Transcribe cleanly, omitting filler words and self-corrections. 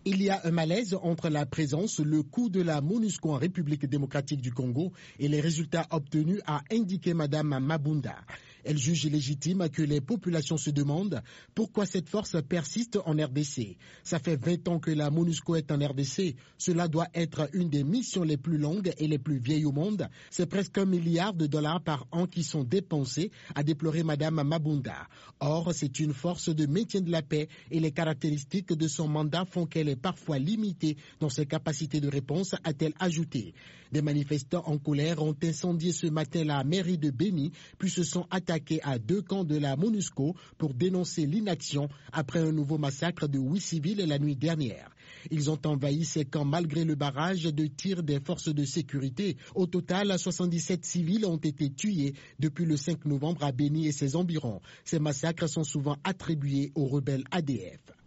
Il y a un malaise entre la présence, le coût de la MONUSCO en République démocratique du Congo et les résultats obtenus, a indiqué Mme Mabunda. Elle juge légitime que les populations se demandent pourquoi cette force persiste en RDC. Ça fait 20 ans que la MONUSCO est en RDC. Cela doit être une des missions les plus longues et les plus vieilles au monde. C'est presque $1 milliard par an qui sont dépensés, a déploré Mme Mabunda. Or, c'est une force de maintien de la paix et les caractéristiques de son mandat font qu'elle est parfois limitée dans ses capacités de réponse, a-t-elle ajouté. Des manifestants en colère ont incendié ce matin la mairie de Béni, puis se sont attaqués à 2 camps de la MONUSCO pour dénoncer l'inaction après un nouveau massacre de 8 civils la nuit dernière. Ils ont envahi ces camps malgré le barrage de tir des forces de sécurité. Au total, 77 civils ont été tués depuis le 5 novembre à Béni et ses environs. Ces massacres sont souvent attribués aux rebelles ADF.